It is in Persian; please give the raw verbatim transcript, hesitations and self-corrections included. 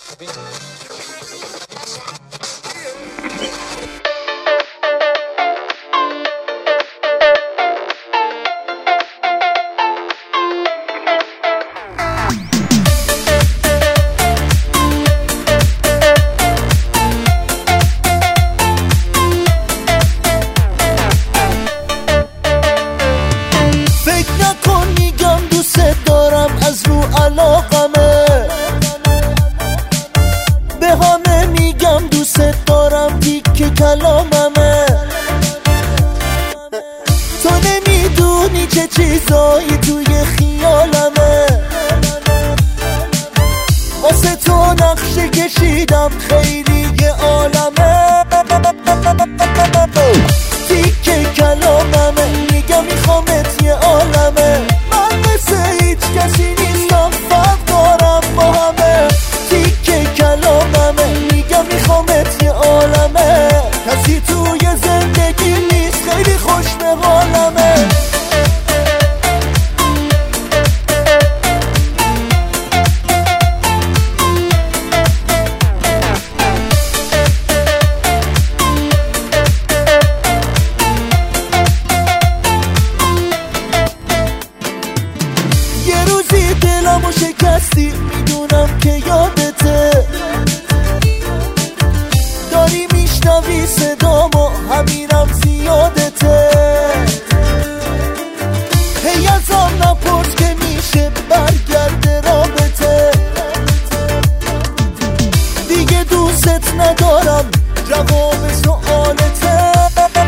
علاقمه به همه میگم دوست دارم دیگه کلاممه تو نمیدونی چه چیزایی توی خیالمه واسه تو نقشه کشیدم خیلی یه عالمه دیگه کلاممه میگم میخوامت یه عالمه من مثل هیچ کسی نیستم فرق دارم با همه دیگه کلاممه میگم میخوامت یه عالمه کسی توی زندگی نیست خیلی خوش به حالمه دلمو شکستی میدونم که یادته داری میشنوی صدامو همینم زیادته هی ازم نپرس که میشه برگرده رابطه دیگه دوست ندارم جواب سوالته